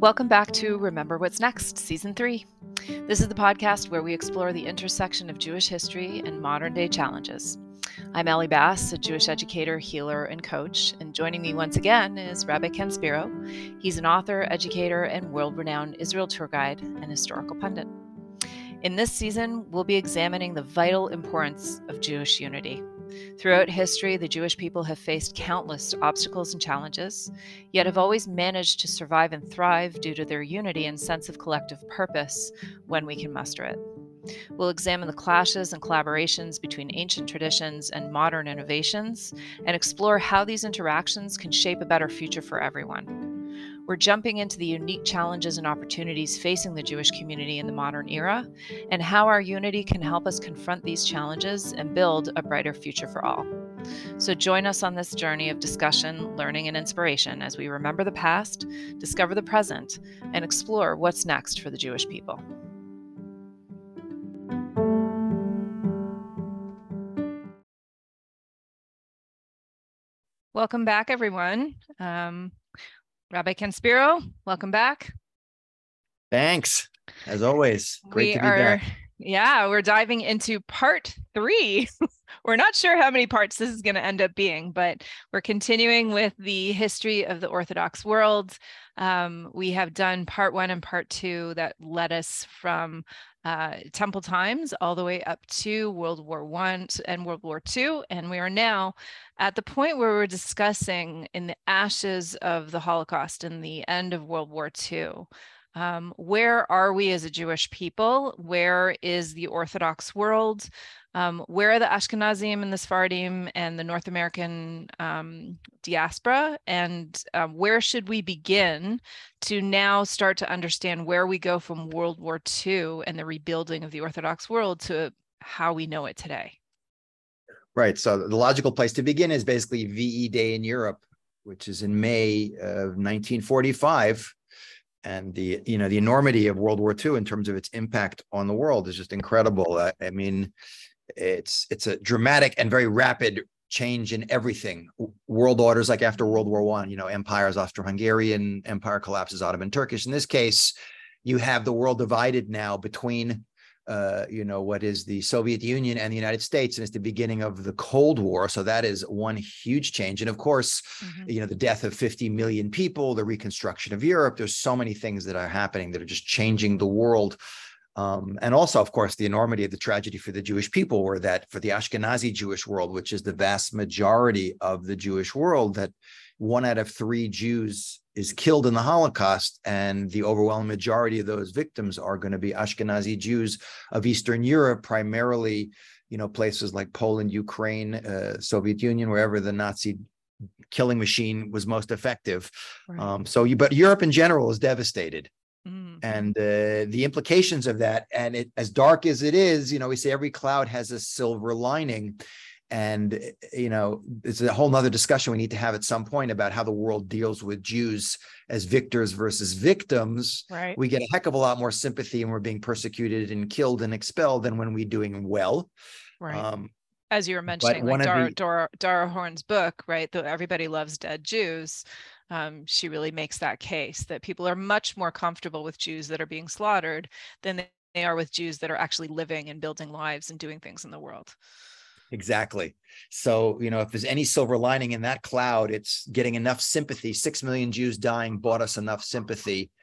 Welcome back to Remember What's Next, Season 3. This is the podcast where we explore the intersection of Jewish history and modern-day challenges. I'm Ellie Bass, a Jewish educator, healer, and coach, and joining me once again is Rabbi Ken Spiro. He's an author, educator, and world-renowned Israel tour guide and historical pundit. In this season, we'll be examining the vital importance of Jewish unity. Throughout history, the Jewish people have faced countless obstacles and challenges, yet have always managed to survive and thrive due to their unity and sense of collective purpose when we can muster it. We'll examine the clashes and collaborations between ancient traditions and modern innovations, and explore how these interactions can shape a better future for everyone. We're jumping into the unique challenges and opportunities facing the Jewish community in the modern era, and how our unity can help us confront these challenges and build a brighter future for all. So join us on this journey of discussion, learning, and inspiration as we remember the past, discover the present, and explore what's next for the Jewish people. Welcome back, everyone. Rabbi Ken Spiro, welcome back. Thanks. As always, great to be back. Yeah, we're diving into part 3. We're not sure how many parts this is going to end up being, but we're continuing with the history of the Orthodox world. We have done part 1 and part 2 that led us from Temple times all the way up to World War I and World War II. And we are now at the point where we're discussing in the ashes of the Holocaust and the end of World War II. Where are we as a Jewish people? Where is the Orthodox world? Where are the Ashkenazim and the Sephardim and the North American diaspora? And where should we begin to now start to understand where we go from World War II and the rebuilding of the Orthodox world to how we know it today? Right. So the logical place to begin is basically VE Day in Europe, which is in May of 1945. And the enormity of World War II in terms of its impact on the world is just incredible. I mean, it's a dramatic and very rapid change in everything. World orders, like after World War I, empires, Austro-Hungarian Empire collapses, Ottoman Turkish. In this case, you have the world divided now between what is the Soviet Union and the United States, and it's the beginning of the Cold War. So that is one huge change. And of course, the death of 50 million people, the reconstruction of Europe, there's so many things that are happening that are just changing the world. And also, of course, the enormity of the tragedy for the Jewish people, or that for the Ashkenazi Jewish world, which is the vast majority of the Jewish world, that 1 out of 3 Jews is killed in the Holocaust, and the overwhelming majority of those victims are going to be Ashkenazi Jews of Eastern Europe, primarily, places like Poland, Ukraine, Soviet Union, wherever the Nazi killing machine was most effective. Right. But Europe in general is devastated. And the implications of that, and as dark as it is, we say every cloud has a silver lining. And, it's a whole nother discussion we need to have at some point about how the world deals with Jews as victors versus victims. Right. We get a heck of a lot more sympathy when we're being persecuted and killed and expelled than when we're doing well. Right. As you were mentioning, like Dara Horn's book, right? Though Everybody Loves Dead Jews. She really makes that case that people are much more comfortable with Jews that are being slaughtered than they are with Jews that are actually living and building lives and doing things in the world. Exactly. So, if there's any silver lining in that cloud, it's getting enough sympathy. 6 million Jews dying bought us enough sympathy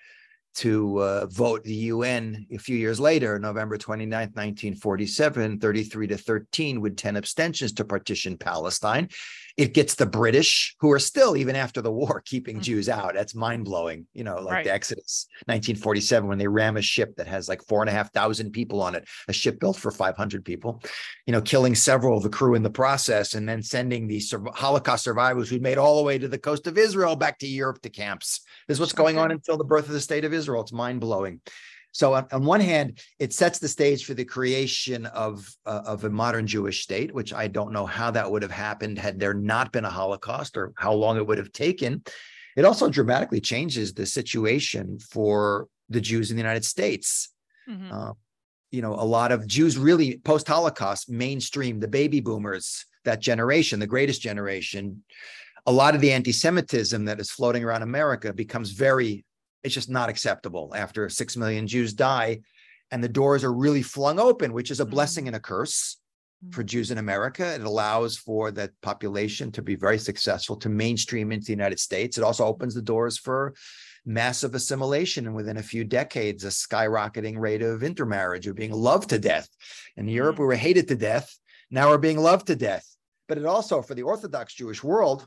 to vote the UN a few years later, November 29th, 1947, 33-13, with 10 abstentions to partition Palestine. It gets the British, who are still, even after the war, keeping Jews out. That's mind-blowing, like the Exodus, 1947, when they ram a ship that has like 4,500 people on it, a ship built for 500 people, killing several of the crew in the process, and then sending the Holocaust survivors who'd made all the way to the coast of Israel back to Europe to camps. This is what's going on until the birth of the state of Israel. It's mind-blowing. So on one hand, it sets the stage for the creation of a modern Jewish state, which I don't know how that would have happened had there not been a Holocaust, or how long it would have taken. It also dramatically changes the situation for the Jews in the United States. A lot of Jews really post-Holocaust mainstream, the baby boomers, that generation, the greatest generation. A lot of the anti-Semitism that is floating around America becomes very It's just not acceptable after 6 million Jews die. And the doors are really flung open, which is a blessing and a curse for Jews in America. It allows for that population to be very successful, to mainstream into the United States. It also opens the doors for massive assimilation, and within a few decades, a skyrocketing rate of intermarriage, of being loved to death. In Europe, we were hated to death. Now we're being loved to death. But it also, for the Orthodox Jewish world,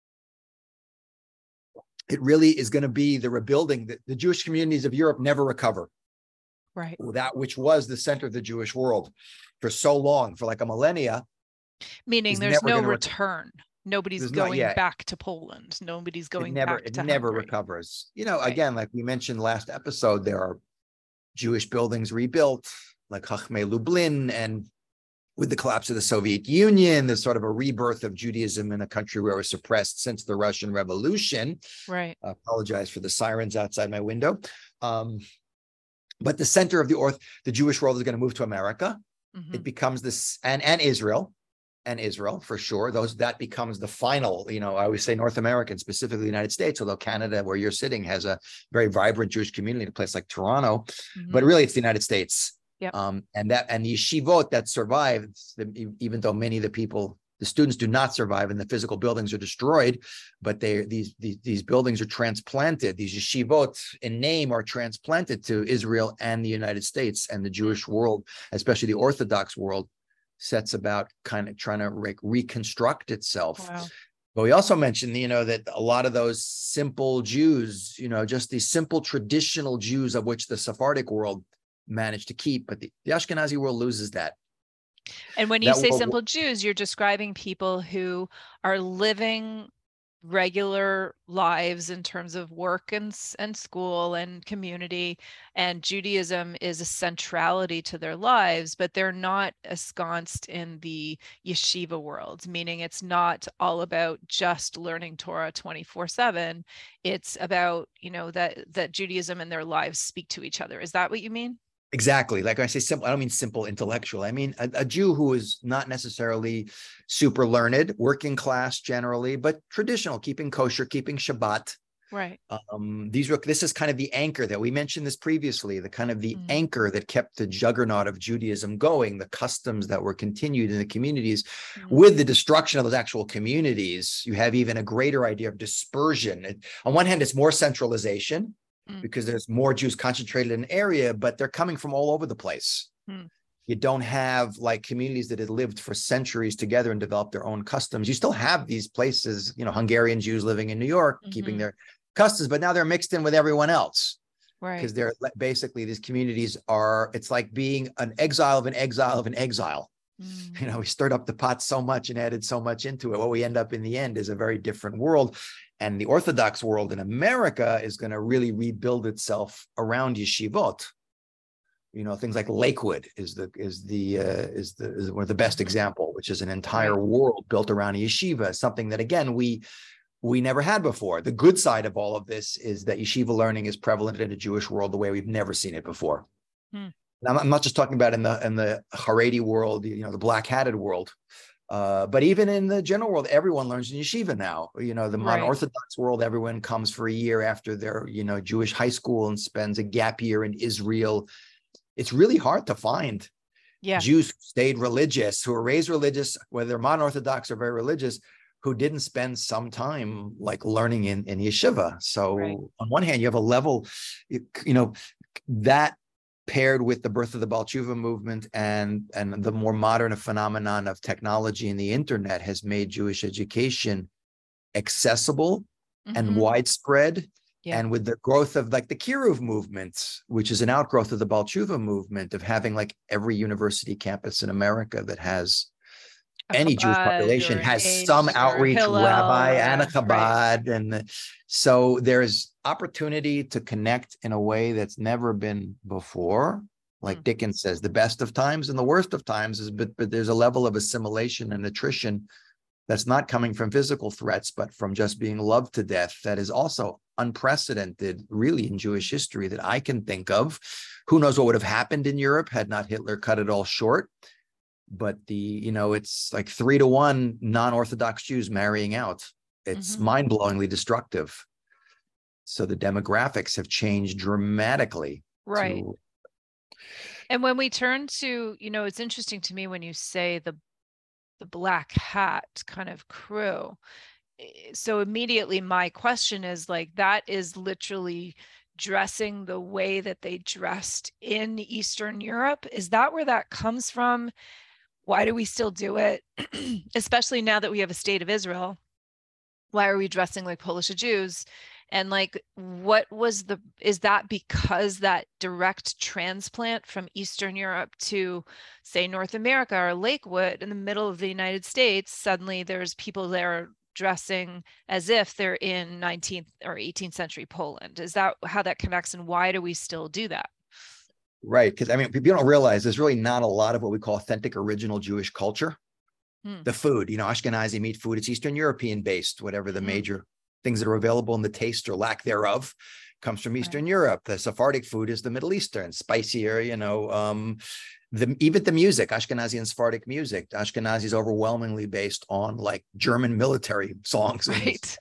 it really is going to be the rebuilding that the Jewish communities of Europe never recover. Right. That which was the center of the Jewish world for so long, for like a millennia. Meaning there's no return. Nobody's going back to Poland. Nobody's going back to Hungary. It never recovers. You know, again, like we mentioned last episode, there are Jewish buildings rebuilt, like Chachmei Lublin, and with the collapse of the Soviet Union, there's sort of a rebirth of Judaism in a country where it was suppressed since the Russian Revolution. Right. I apologize for the sirens outside my window. But the center of the Jewish world is going to move to America. It becomes this, and Israel for sure. That becomes the final, you know, I always say North American, specifically the United States, although Canada, where you're sitting, has a very vibrant Jewish community in a place like Toronto, but really it's the United States. Yep. And the yeshivot that survived, even though many of the students do not survive and the physical buildings are destroyed, but these buildings are transplanted. These yeshivot in name are transplanted to Israel and the United States, and the Jewish world, especially the Orthodox world, sets about kind of trying to reconstruct itself. Wow. But we also mentioned, you know, that a lot of those simple Jews, you know, just these simple traditional Jews of which the Sephardic world managed to keep, but the Ashkenazi world loses that. And when you say simple Jews, you're describing people who are living regular lives in terms of work and school and community, and Judaism is a centrality to their lives, but they're not ensconced in the yeshiva world, meaning it's not all about just learning Torah 24/7. It's about, you know, that Judaism and their lives speak to each other. Is that what you mean? Exactly. Like when I say simple, I don't mean simple intellectual. I mean a Jew who is not necessarily super learned, working class generally, but traditional, keeping kosher, keeping Shabbat. Right. This is kind of the anchor that we mentioned this previously, the kind of the anchor that kept the juggernaut of Judaism going, the customs that were continued in the communities. With the destruction of those actual communities, you have even a greater idea of dispersion. On one hand, it's more centralization, because there's more Jews concentrated in an area, but they're coming from all over the place. You don't have like communities that had lived for centuries together and developed their own customs. You still have these places, you know, Hungarian Jews living in New York, keeping their customs, but now they're mixed in with everyone else. Right. Because they're basically, these communities are, it's like being an exile of an exile of an exile. You know, we stirred up the pot so much and added so much into it. What we end up in the end is a very different world. And the Orthodox world in America is going to really rebuild itself around yeshivot. You know, things like Lakewood is one of the best example, which is an entire world built around a yeshiva, something that, again, we never had before. The good side of all of this is that yeshiva learning is prevalent in the Jewish world the way we've never seen it before. And I'm not just talking about in the Haredi world, you know, the black-hatted world. But even in the general world, everyone learns in yeshiva now. You know, the non-Orthodox world, everyone comes for a year after their, you know, Jewish high school and spends a gap year in Israel. It's really hard to find Jews who stayed religious, who were raised religious, whether they're non-Orthodox or very religious, who didn't spend some time like learning in yeshiva. So on one hand, you have a level, you know, that paired with the birth of the Baal Tshuva movement and the more modern phenomenon of technology and the internet has made Jewish education accessible and widespread. And with the growth of like the Kiruv movement, which is an outgrowth of the Baal Tshuva movement, of having like every university campus in America that has any Jewish population has some outreach rabbi and a Chabad. And so there's opportunity to connect in a way that's never been before. Like Dickens says, the best of times and the worst of times is, but there's a level of assimilation and attrition that's not coming from physical threats, but from just being loved to death. That is also unprecedented, really, in Jewish history that I can think of. Who knows what would have happened in Europe had not Hitler cut it all short? But it's like 3-to-1 non-Orthodox Jews marrying out. It's mind-blowingly destructive. So the demographics have changed dramatically. Right. And when we turn to, it's interesting to me when you say the black hat kind of crew. So immediately my question is like, that is literally dressing the way that they dressed in Eastern Europe. Is that where that comes from? Why do we still do it? Especially now that we have a state of Israel. Why are we dressing like Polish Jews? And like, is that because that direct transplant from Eastern Europe to, say, North America or Lakewood in the middle of the United States, suddenly there's people there dressing as if they're in 19th or 18th century Poland? Is that how that connects, and why do we still do that? Right, because I mean, people don't realize there's really not a lot of what we call authentic original Jewish culture. The food, Ashkenazi meat food, it's Eastern European based, whatever the major things that are available in the taste or lack thereof comes from Eastern Europe. The Sephardic food is the Middle Eastern, spicier, even the music, Ashkenazi and Sephardic music. Ashkenazi is overwhelmingly based on like German military songs. Right.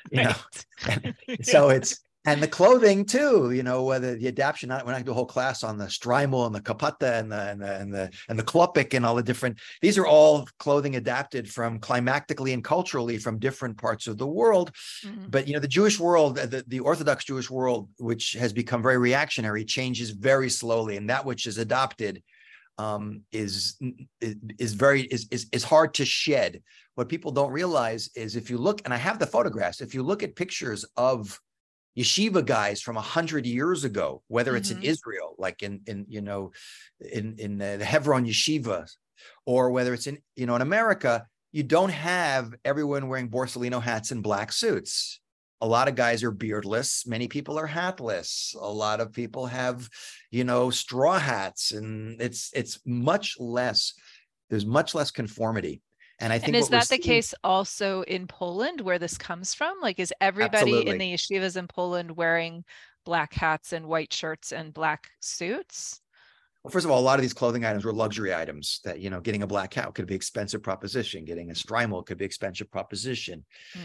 So and the clothing too, whether the adaptation, we're not going to do a whole class on the Strymel and the Kapata and the Klopik and all the different, these are all clothing adapted from climactically and culturally from different parts of the world. But, the Jewish world, the Orthodox Jewish world, which has become very reactionary, changes very slowly. And that which is adopted is hard to shed. What people don't realize is if you look, and I have the photographs, if you look at pictures of yeshiva guys from 100 years ago, whether it's in Israel, like in the Hebron yeshiva, or whether it's in America, you don't have everyone wearing Borsalino hats and black suits. A lot of guys are beardless. Many people are hatless. A lot of people have, straw hats, and it's much less. There's much less conformity. And I think, and is that the case also in Poland, where this comes from? Like, is everybody in the yeshivas in Poland wearing black hats and white shirts and black suits? Well, first of all, a lot of these clothing items were luxury items that, getting a black hat could be expensive proposition. Getting a Strymel could be expensive proposition.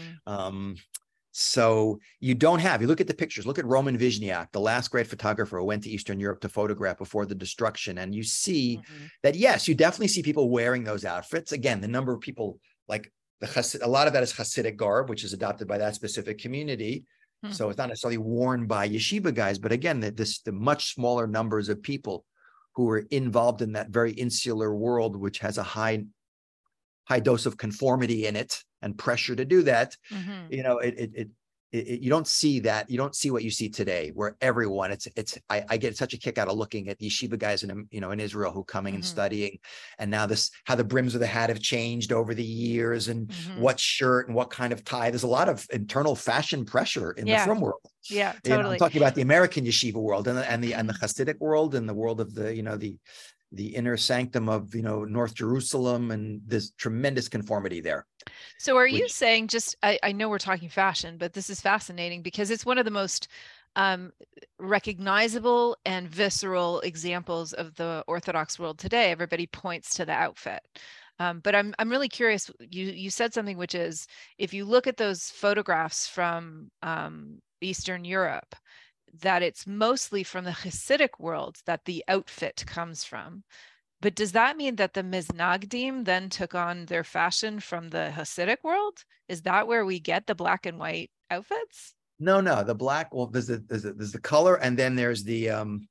So you look at the pictures, look at Roman Vizniak, the last great photographer who went to Eastern Europe to photograph before the destruction. And you see that, yes, you definitely see people wearing those outfits. Again, the number of people, like a lot of that is Hasidic garb, which is adopted by that specific community. So it's not necessarily worn by yeshiva guys, but again, the much smaller numbers of people who are involved in that very insular world, which has a high dose of conformity in it and pressure to do that. You don't see that. You don't see what you see today, where everyone, I get such a kick out of looking at these yeshiva guys in Israel who coming and studying, and now how the brims of the hat have changed over the years, and what shirt and what kind of tie. There's a lot of internal fashion pressure in the frum world. Yeah, totally. I'm talking about the American yeshiva world and the Hasidic world, and the world of the inner sanctum of North Jerusalem, and this tremendous conformity there. So are you saying, I know we're talking fashion, but this is fascinating because it's one of the most recognizable and visceral examples of the Orthodox world today. Everybody points to the outfit. But I'm really curious. You said something, which is, if you look at those photographs from Eastern Europe, that it's mostly from the Hasidic world that the outfit comes from. But does that mean that the Miznagdim then took on their fashion from the Hasidic world? Is that where we get the black and white outfits? No, the black. Well, there's the color, and then there's the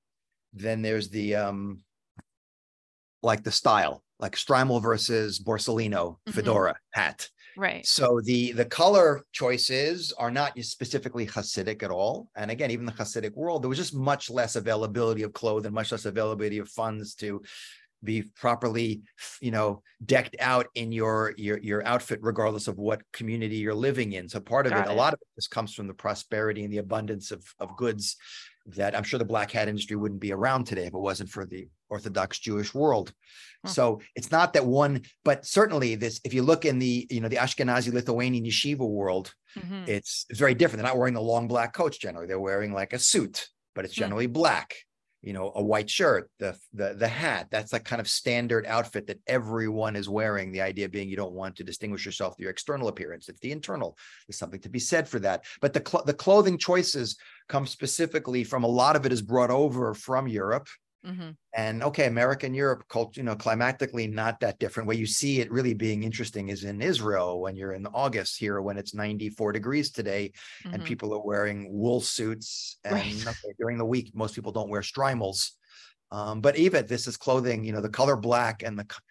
like the style, like Strymel versus Borsalino fedora hat. Right. So the color choices are not specifically Hasidic at all. And again, even the Hasidic world, there was just much less availability of clothing, much less availability of funds to be properly, decked out in your outfit, regardless of what community you're living in. So part of a lot of this comes from the prosperity and the abundance of goods that I'm sure the black hat industry wouldn't be around today if it wasn't for the Orthodox Jewish world. So it's not that one, but certainly if you look in the Ashkenazi Lithuanian yeshiva world, it's very different. They're not wearing the long black coats generally. They're wearing like a suit, but it's generally black. a white shirt, the hat. That's like kind of standard outfit that everyone is wearing. The idea being you don't want to distinguish yourself through your external appearance. It's the internal. There's something to be said for that. But the clothing choices come specifically from, a lot of it is brought over from Europe. Mm-hmm. And okay, America and Europe, climatically not that different. Where you see it really being interesting is in Israel when you're in August here, when it's 94 degrees today, and Mm-hmm. people are wearing wool suits. And Right. okay, during the week, most people don't wear streimels. But even this is clothing, the color black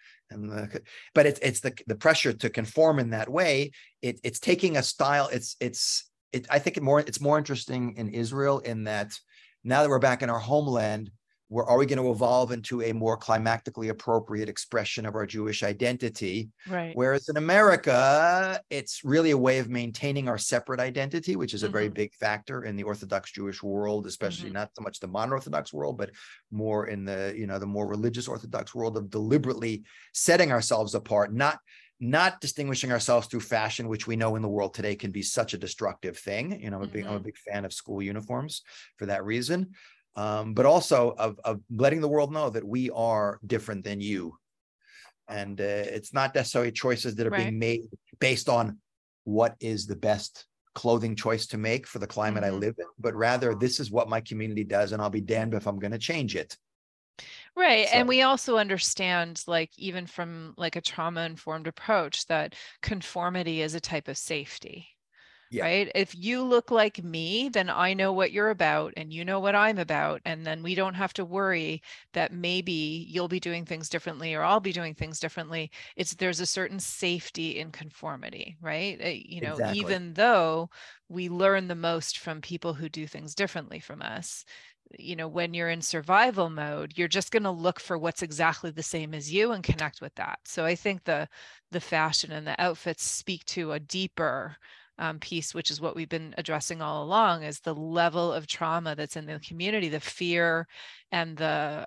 but it's the pressure to conform in that way. It's taking a style. I think it's more interesting in Israel in that now that we're back in our homeland, are we going to evolve into a more climatically appropriate expression of our Jewish identity? Right. Whereas in America, it's really a way of maintaining our separate identity, which is a very big factor in the Orthodox Jewish world, especially not so much the modern Orthodox world, but more in the, the more religious Orthodox world, of deliberately setting ourselves apart, not distinguishing ourselves through fashion, which we know in the world today can be such a destructive thing. I'm a big fan of school uniforms for that reason. But also of letting the world know that we are different than you. And it's not necessarily choices that are being made based on what is the best clothing choice to make for the climate I live in, but rather this is what my community does, and I'll be damned if I'm going to change it. Right. So, And we also understand, like, even from like a trauma-informed approach, that conformity is a type of safety. yeah, Right? If you look like me, then I know what you're about and you know what I'm about. And then we don't have to worry that maybe you'll be doing things differently or I'll be doing things differently. There's a certain safety in conformity, right? exactly. Even though we learn the most from people who do things differently from us, when you're in survival mode, you're just going to look for what's exactly the same as you and connect with that. So I think the fashion and the outfits speak to a deeper piece, which is what we've been addressing all along, is the level of trauma that's in the community, the fear and the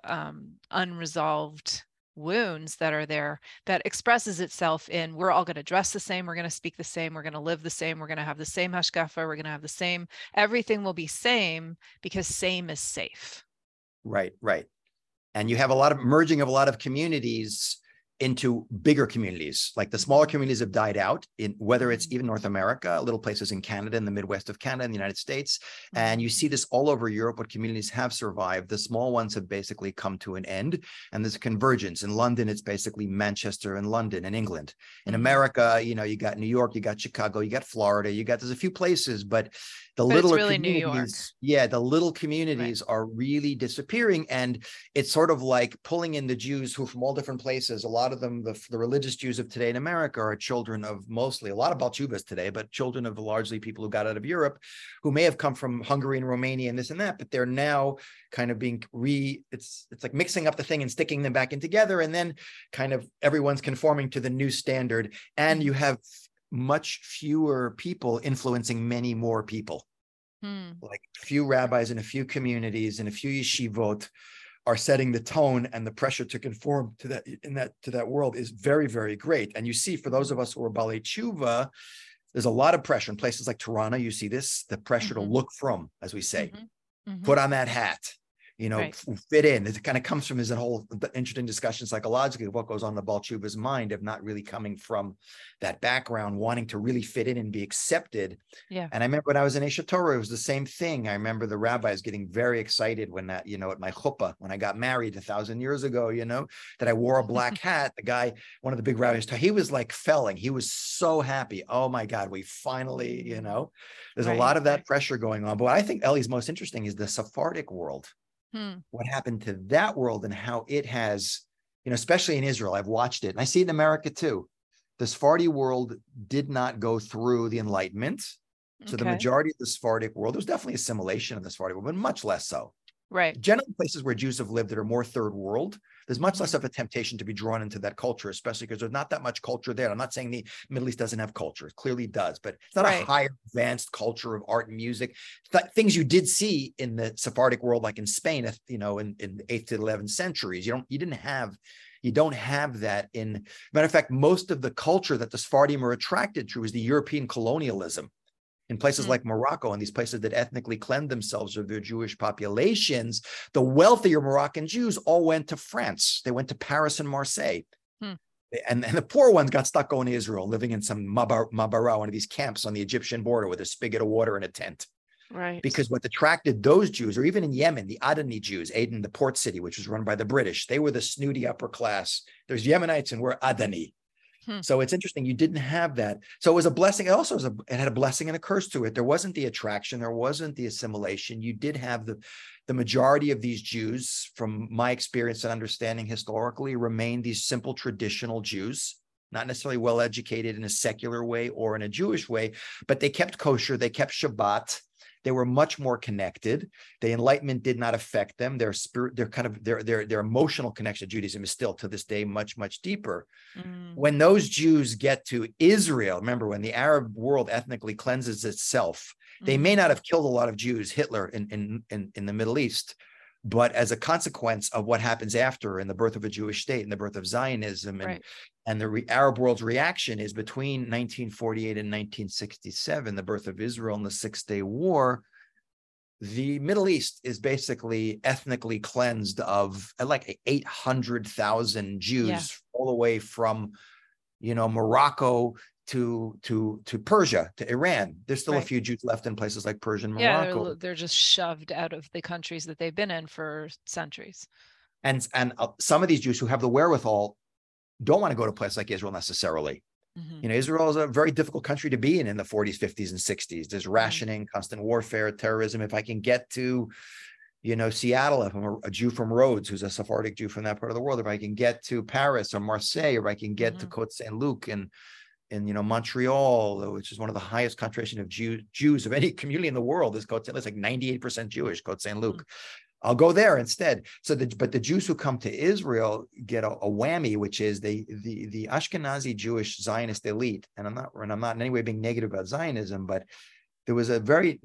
unresolved wounds that are there, that expresses itself in, we're all going to dress the same, we're going to speak the same, we're going to live the same, we're going to have the same hashkafa, we're going to have the same, everything will be same, because same is safe. Right. And you have a lot of merging of a lot of communities into bigger communities. Like the smaller communities have died out, in whether it's even North America, little places in Canada, in the Midwest of Canada, in the United States. And you see this all over Europe. What communities have survived, the small ones have basically come to an end. And there's a convergence. In London, it's basically Manchester and London in England. In America, you got New York, you got Chicago, you got Florida, there's a few places, but littler really communities, the little communities are really disappearing. And it's sort of like pulling in the Jews who from all different places. A lot of them, the religious Jews of today in America, are children of mostly a lot of Balchuvas today, but children of largely people who got out of Europe, who may have come from Hungary and Romania and this and that, but they're now kind of being it's like mixing up the thing and sticking them back in together. And then kind of everyone's conforming to the new standard. And you have much fewer people influencing many more people. Like few rabbis in a few communities and a few yeshivot are setting the tone, and the pressure to conform to that world is very, very great. And you see, for those of us who are Balei Tshuva, there's a lot of pressure in places like Tirana. You see the pressure to look from, as we say, put on that hat, fit in. It kind of comes from his whole interesting discussion psychologically of what goes on in the Baal Tshuva's mind, of not really coming from that background, wanting to really fit in and be accepted. Yeah. And I remember when I was in Aish HaTorah, it was the same thing. I remember the rabbis getting very excited when that, at my chuppah, when I got married 1,000 years ago, that I wore a black hat. The guy, one of the big rabbis, he was like felling. He was so happy. Oh my God, we finally, there's a lot of that pressure going on. But what I think, Ellie's most interesting is the Sephardic world. What happened to that world and how it has, especially in Israel, I've watched it and I see it in America too. The Sephardi world did not go through the Enlightenment. So the majority of the Sephardic world, there's definitely assimilation in the Sephardic world, but much less so. Right. Generally, places where Jews have lived that are more third world, there's much less of a temptation to be drawn into that culture, especially because there's not that much culture there. I'm not saying the Middle East doesn't have culture. It clearly does, but it's not a higher advanced culture of art and music. Things you did see in the Sephardic world, like in Spain, in the 8th to 11th centuries. You don't have that matter of fact, most of the culture that the Sephardim are attracted to is the European colonialism. In places like Morocco and these places that ethnically cleanse themselves of their Jewish populations, the wealthier Moroccan Jews all went to France. They went to Paris and Marseille. And the poor ones got stuck going to Israel, living in some Mabara, one of these camps on the Egyptian border with a spigot of water and a tent. Right. Because what attracted those Jews, or even in Yemen, the Adani Jews, Aden, the port city, which was run by the British, they were the snooty upper class. There's Yemenites and we're Adani. So it's interesting. You didn't have that. So it was a blessing. It also was it had a blessing and a curse to it. There wasn't the attraction. There wasn't the assimilation. You did have the majority of these Jews, from my experience and understanding historically, remained these simple traditional Jews, not necessarily well educated in a secular way or in a Jewish way, but they kept kosher. They kept Shabbat. They were much more connected. The Enlightenment did not affect them. Their spirit, their emotional connection to Judaism is still to this day much, much deeper. When those Jews get to Israel, remember, when the Arab world ethnically cleanses itself, they may not have killed a lot of Jews, Hitler in the Middle East, but as a consequence of what happens after, in the birth of a Jewish state and the birth of Zionism, and the Arab world's reaction is between 1948 and 1967, the birth of Israel and the Six-Day War, the Middle East is basically ethnically cleansed of like 800,000 Jews, all the way from, Morocco to Persia, to Iran. There's still a few Jews left in places like Persia and Morocco. Yeah, they're just shoved out of the countries that they've been in for centuries. And some of these Jews who have the wherewithal don't want to go to a place like Israel necessarily. Israel is a very difficult country to be in the 40s, 50s, and 60s. There's rationing, constant warfare, terrorism. If I can get to, Seattle, if I'm a Jew from Rhodes, who's a Sephardic Jew from that part of the world, if I can get to Paris or Marseille, or I can get to Côte Saint-Luc and Montreal, which is one of the highest concentration of Jews of any community in the world, is Côte Saint-Luc. It's like 98% Jewish, Côte Saint-Luc. I'll go there instead. But the Jews who come to Israel get a whammy, which is the Ashkenazi Jewish Zionist elite. And I'm not in any way being negative about Zionism, but there was a very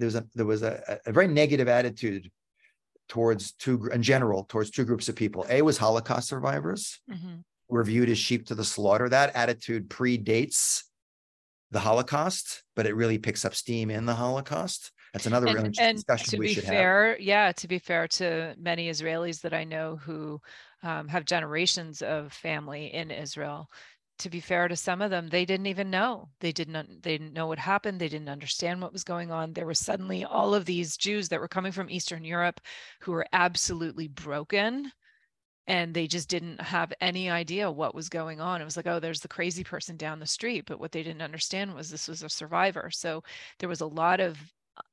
negative attitude towards two groups of people. A was Holocaust survivors, were viewed as sheep to the slaughter. That attitude predates the Holocaust, but it really picks up steam in the Holocaust. That's another really interesting discussion we should have. Yeah, to be fair to many Israelis that I know who have generations of family in Israel, to be fair to some of them, they didn't even know. They didn't know what happened. They didn't understand what was going on. There were suddenly all of these Jews that were coming from Eastern Europe who were absolutely broken, and they just didn't have any idea what was going on. It was like, oh, there's the crazy person down the street. But what they didn't understand was this was a survivor. So there was a lot of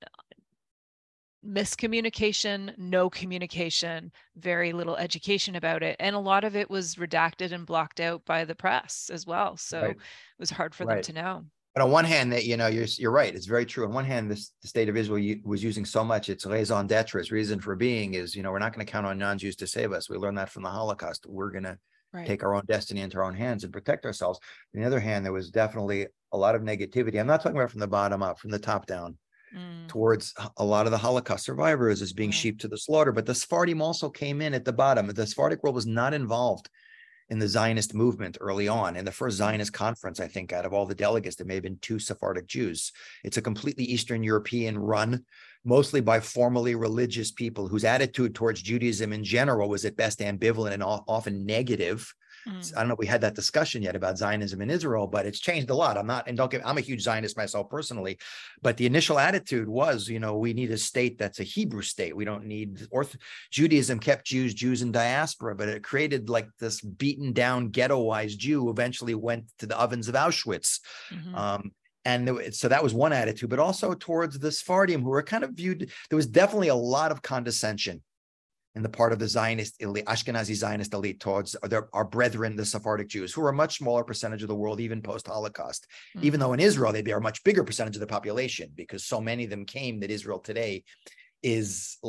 miscommunication, no communication, very little education about it. And a lot of it was redacted and blocked out by the press as well. So it was hard for them to know. But on one hand, that you're right. It's very true. On one hand, the state of Israel was using so much its raison d'etre, its reason for being is, we're not going to count on non-Jews to save us. We learned that from the Holocaust. We're going to take our own destiny into our own hands and protect ourselves. On the other hand, there was definitely a lot of negativity. I'm not talking about from the bottom up, from the top down, towards a lot of the Holocaust survivors as being sheep to the slaughter. But the Sephardim also came in at the bottom. The Sephardic world was not involved in the Zionist movement early on. In the first Zionist conference, I think, out of all the delegates, there may have been 2 Sephardic Jews. It's a completely Eastern European run, mostly by formally religious people whose attitude towards Judaism in general was at best ambivalent and often negative. I don't know if we had that discussion yet about Zionism in Israel, but it's changed a lot. I'm a huge Zionist myself personally, but the initial attitude was, we need a state that's a Hebrew state. We don't need Judaism kept Jews in diaspora, but it created like this beaten down ghettoized Jew who eventually went to the ovens of Auschwitz. So that was one attitude, but also towards the Sephardim, who were kind of viewed, there was definitely a lot of condescension in the part of the Zionist elite, Ashkenazi Zionist elite, towards our brethren, the Sephardic Jews, who are a much smaller percentage of the world, even post-Holocaust. Even though in Israel, they'd be a much bigger percentage of the population, because so many of them came that Israel today is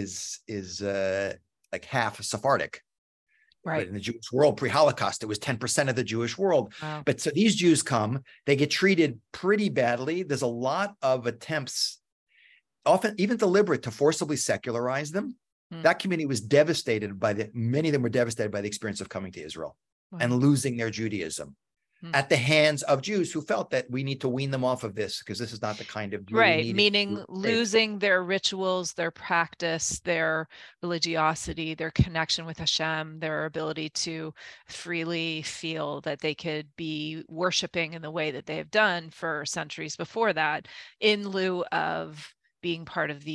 like half Sephardic. But in the Jewish world, pre-Holocaust, it was 10% of the Jewish world. Wow. But so these Jews come, they get treated pretty badly. There's a lot of attempts, often even deliberate, to forcibly secularize them. That community was devastated many of them were devastated by the experience of coming to Israel and losing their Judaism. at the hands of Jews who felt that we need to wean them off of this because this is not the kind of Jew we Right, need. meaning losing their rituals, their practice, their religiosity, their connection with Hashem, their ability to freely feel that they could be worshiping in the way that they have done for centuries before that, in lieu of being part of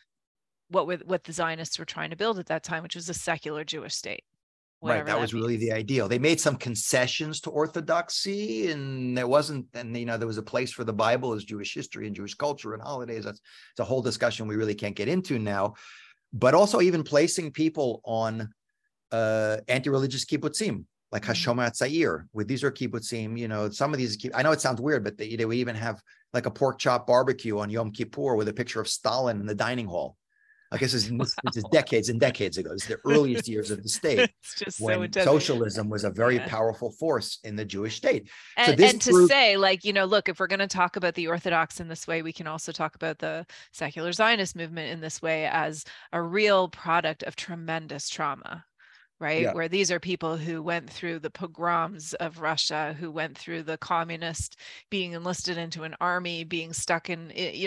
what the Zionists were trying to build at that time, which was a secular Jewish state. Right, that was really the ideal. They made some concessions to orthodoxy, and there wasn't, and there was a place for the Bible as Jewish history and Jewish culture and holidays. It's a whole discussion we really can't get into now. But also even placing people on anti-religious kibbutzim, like Hashomer Hatzair, where these are kibbutzim. Some of these, I know it sounds weird, but they would even have like a pork chop barbecue on Yom Kippur with a picture of Stalin in the dining hall. I guess this is decades and decades ago. It's the earliest years of the state, when socialism was a very powerful force in the Jewish state. And, so to say, look, if we're going to talk about the Orthodox in this way, we can also talk about the secular Zionist movement in this way as a real product of tremendous trauma. Right? Yeah. Where these are people who went through the pogroms of Russia, who went through the communist being enlisted into an army, being stuck in,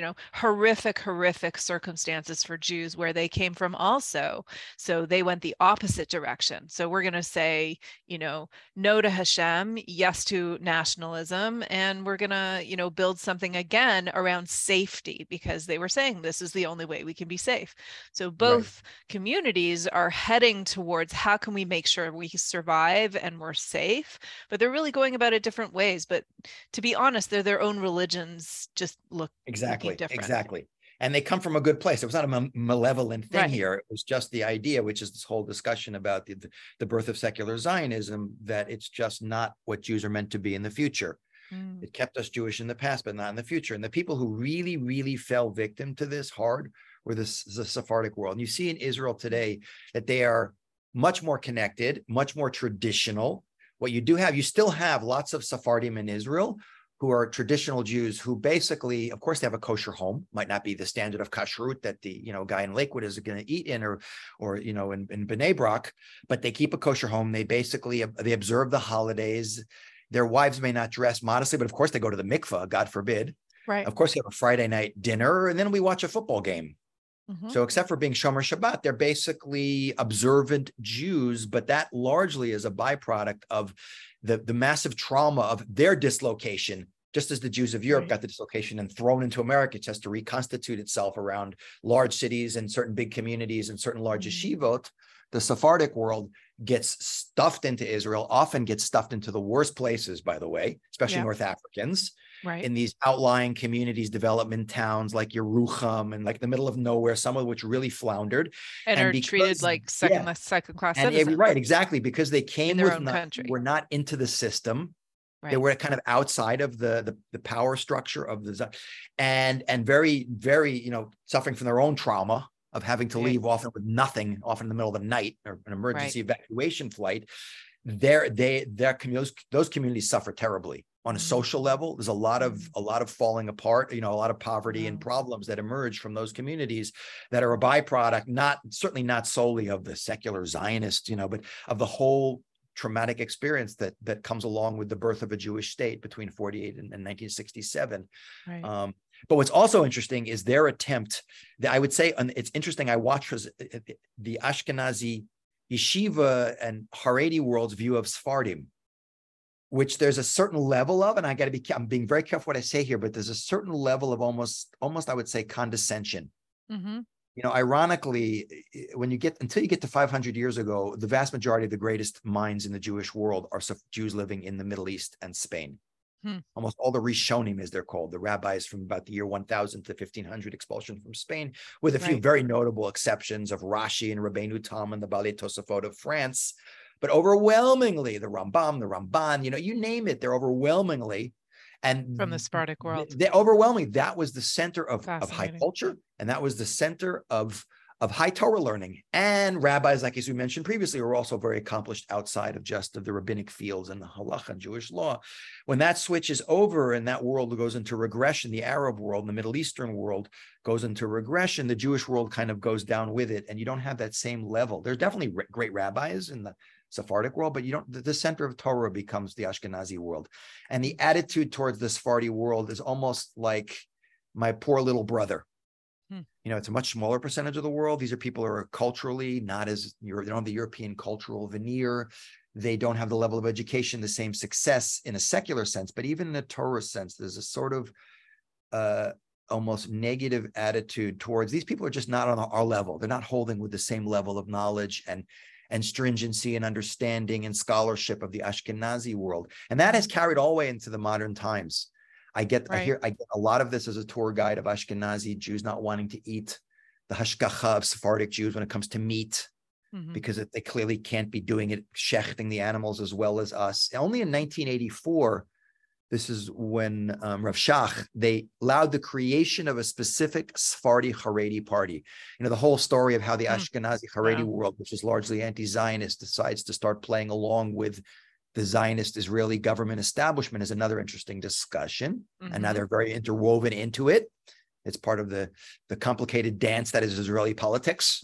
horrific circumstances for Jews where they came from also. So they went the opposite direction. So we're going to say, no to Hashem, yes to nationalism, and we're going to, build something again around safety, because they were saying this is the only way we can be safe. So both communities are heading towards how can we make sure we survive and we're safe, but they're really going about it different ways. But to be honest, they're their own religions, just look different. Exactly. And they come from a good place. It was not a malevolent thing here. It was just the idea, which is this whole discussion about the birth of secular Zionism, that it's just not what Jews are meant to be in the future. It kept us Jewish in the past, but not in the future. And the people who really, really fell victim to this hard were the Sephardic world. And you see in Israel today that they are much more connected, much more traditional. What you do have, you still have lots of Sephardim in Israel who are traditional Jews who basically, of course, they have a kosher home, might not be the standard of kashrut that the guy in Lakewood is going to eat in, or in Bnei Brak, but they keep a kosher home. They basically, they observe the holidays. Their wives may not dress modestly, but of course they go to the mikvah, God forbid. Right. Of course, you have a Friday night dinner, and then we watch a football game. So except for being Shomer Shabbat, they're basically observant Jews, but that largely is a byproduct of the massive trauma of their dislocation, just as the Jews of Europe got the dislocation and thrown into America. It has to reconstitute itself around large cities and certain big communities and certain large yeshivot. The Sephardic world gets stuffed into Israel, often gets stuffed into the worst places, by the way, especially North Africans. In these outlying communities, development towns like Yerucham and like the middle of nowhere, some of which really floundered and are treated like second-class citizens. Right, exactly, because they came with country. Were not into the system. They were kind of outside of the power structure of the and very, very, suffering from their own trauma of having to leave often with nothing, often in the middle of the night, or an emergency evacuation flight. Those communities suffer terribly. On a social level, there's a lot of falling apart, a lot of poverty and problems that emerge from those communities that are a byproduct, certainly not solely of the secular Zionist, but of the whole traumatic experience that comes along with the birth of a Jewish state between 48 and 1967. But what's also interesting is their attempt, I would say, and it's interesting, I watched the Ashkenazi yeshiva and Haredi world's view of Sephardim, which there's a certain level of, and I'm being very careful what I say here, but there's a certain level of almost I would say condescension. Ironically, until you get to 500 years ago, the vast majority of the greatest minds in the Jewish world are Jews living in the Middle East and Spain. Almost all the Rishonim, as they're called, the rabbis from about the year 1000 to 1500 expulsion from Spain, with a few very notable exceptions of Rashi and Rabbeinu Tam and the Balei Tosafot of France. But overwhelmingly, the Rambam, the Ramban, you name it, they're overwhelmingly, and from the Sephardic world, that was the center of high culture, and that was the center of high Torah learning. And rabbis, like as we mentioned previously, were also very accomplished outside of just of the rabbinic fields and the halacha and Jewish law. When that switches over and that world goes into regression, the Arab world and the Middle Eastern world goes into regression, the Jewish world kind of goes down with it, and you don't have that same level. There's definitely great rabbis in the Sephardic world, but you don't, the center of Torah becomes the Ashkenazi world. And the attitude towards the Sephardi world is almost like my poor little brother. It's a much smaller percentage of the world. These are people who are culturally not as, they don't have the European cultural veneer. They don't have the level of education, the same success in a secular sense, but even in a Torah sense, there's a sort of almost negative attitude towards these people are just not on our level. They're not holding with the same level of knowledge and stringency and understanding and scholarship of the Ashkenazi world. And that has carried all the way into the modern times. I get a lot of this as a tour guide of Ashkenazi Jews not wanting to eat the hashgacha of Sephardic Jews when it comes to meat, because they clearly can't be doing it, shechting the animals as well as us. Only in 1984, this is when Rav Shach, they allowed the creation of a specific Sephardi Haredi party. The whole story of how the Ashkenazi Haredi world, which is largely anti-Zionist, decides to start playing along with the Zionist Israeli government establishment is another interesting discussion. And now they're very interwoven into it. It's part of the complicated dance that is Israeli politics.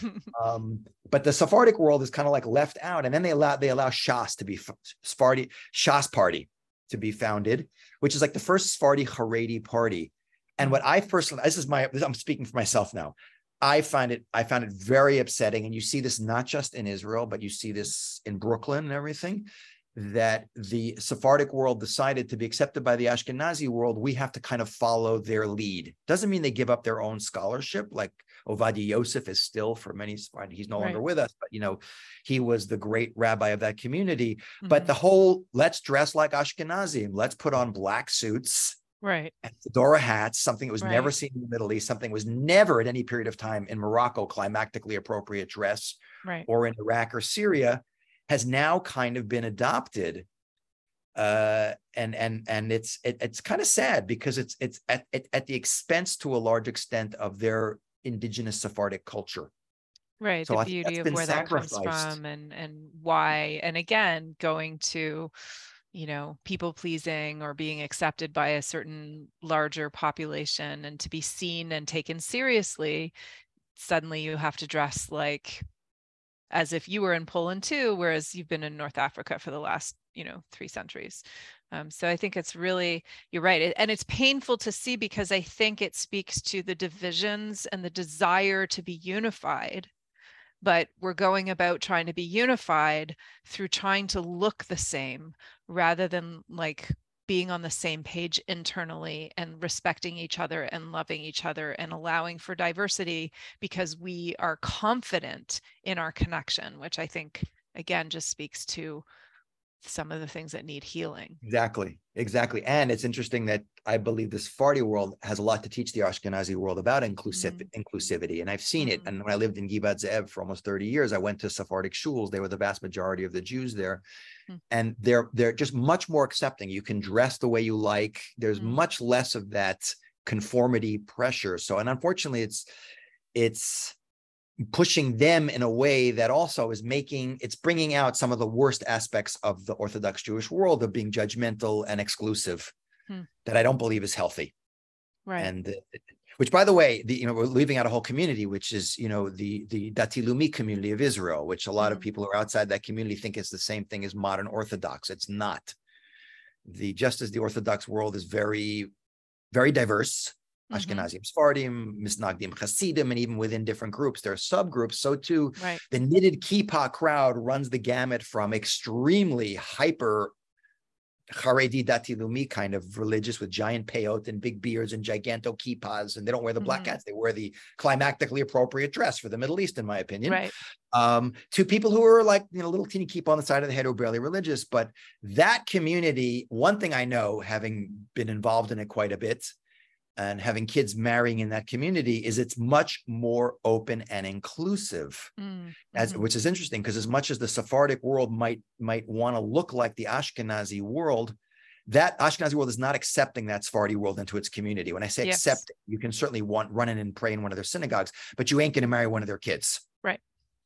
But the Sephardic world is kind of like left out. And then they allow Shas to be Sephardi, Shas party to be founded, which is like the first Sephardi Haredi party. And what I personally, I'm speaking for myself now. I found it very upsetting. And you see this not just in Israel, but you see this in Brooklyn and everything, that the Sephardic world decided to be accepted by the Ashkenazi world. We have to kind of follow their lead. Doesn't mean they give up their own scholarship. Like Ovadia Yosef is still, for many, he's no longer with us, but he was the great rabbi of that community. But the whole, let's dress like Ashkenazim, let's put on black suits, and fedora hats, something that was never seen in the Middle East, something was never at any period of time in Morocco climactically appropriate dress, or in Iraq or Syria, has now kind of been adopted, and it's kind of sad because it's at the expense to a large extent of their indigenous Sephardic culture. Right, so the beauty of where that comes from and why, and again, going to, people pleasing or being accepted by a certain larger population and to be seen and taken seriously, suddenly you have to dress like as if you were in Poland too, whereas you've been in North Africa for the last, 3 centuries. So I think it's really, you're right. And it's painful to see because I think it speaks to the divisions and the desire to be unified. But we're going about trying to be unified through trying to look the same rather than like being on the same page internally and respecting each other and loving each other and allowing for diversity because we are confident in our connection, which I think, again, just speaks to some of the things that need healing. Exactly. And it's interesting that I believe the Sephardi world has a lot to teach the Ashkenazi world about inclusivity. And I've seen it. And when I lived in Givat Ze'ev for almost 30 years, I went to Sephardic shuls. They were the vast majority of the Jews there. And they're just much more accepting. You can dress the way you like. There's much less of that conformity pressure. So, and unfortunately, it's pushing them in a way that also is bringing out some of the worst aspects of the Orthodox Jewish world of being judgmental and exclusive that I don't believe is healthy. And which, by the way, we're leaving out a whole community, which is, the Dati Leumi community of Israel, which a lot of people who are outside that community think is the same thing as modern Orthodox. It's not. Just as the Orthodox world is very, very diverse, Ashkenazim, Sephardim, Misnagdim, Hasidim, and even within different groups, there are subgroups. So too, the knitted kippah crowd runs the gamut from extremely hyper Haredi Dati Leumi kind of religious with giant peyot and big beards and giganto kippahs, and they don't wear the black hats; they wear the climactically appropriate dress for the Middle East, in my opinion. To people who are like little teeny kippah on the side of the head who are barely religious. But that community, one thing I know, having been involved in it quite a bit, and having kids marrying in that community, is it's much more open and inclusive, which is interesting because as much as the Sephardic world might want to look like the Ashkenazi world, that Ashkenazi world is not accepting that Sephardi world into its community. When I say accept, you can certainly run in and pray in one of their synagogues, but you ain't going to marry one of their kids.